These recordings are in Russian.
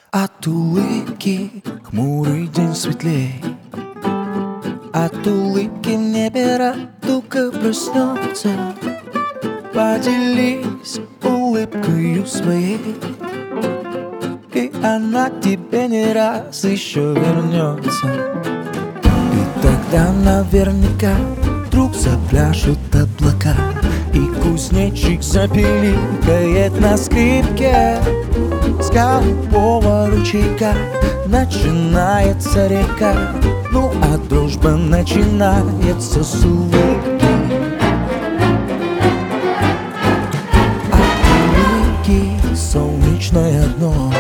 От улыбки хмурый день светлей, от улыбки в небе радуга проснется. Поделись улыбкою своей, и она к тебе не раз еще вернется. И тогда наверняка вдруг запляшут облака, и кузнечик запиликает на скрипке. С голубого ручейка начинается река, ну а дружба начинается с улыбки. От улыбки солнечное дно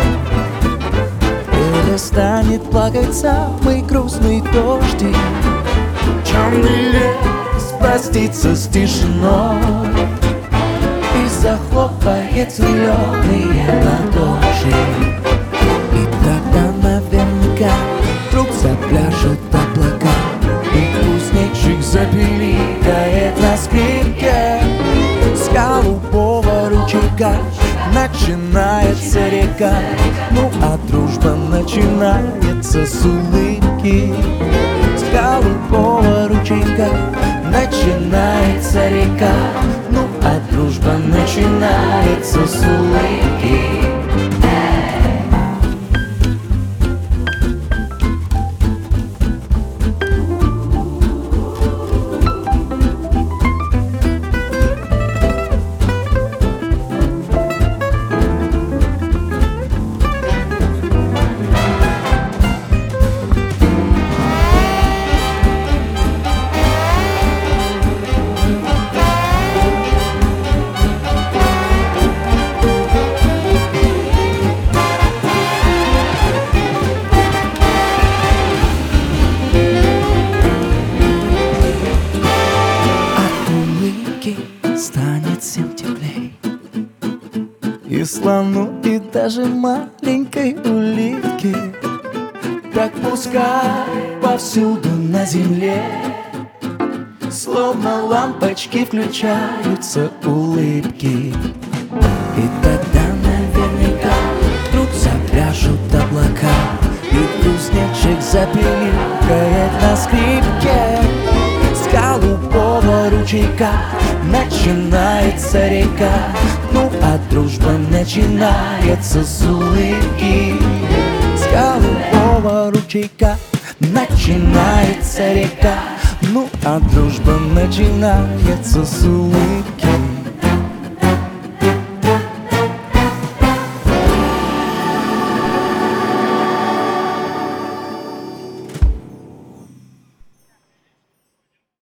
перестанет плакать самый грустный дождик. Черный лес простится с тишиной и захлопает зеленые ладоши. И тогда наверняка вдруг запляшут облака, и кузнечик запиликает на скрипке. С голубого ручейка начинается река, ну а дружба начинается с улыбки. С голубого ручейка начинается река, ну а дружба начинается с улыбки. Станет всем теплей, и слону, и даже маленькой улитке. Так пускай повсюду на земле словно лампочки включаются улыбки. И тогда наверняка вдруг запляшут облака, и кузнечик запиликает на скрипке. С голубого ручейка начинается река, ну а дружба начинается с улыбки. С голубого ручейка начинается река, ну а дружба начинается с улыбки.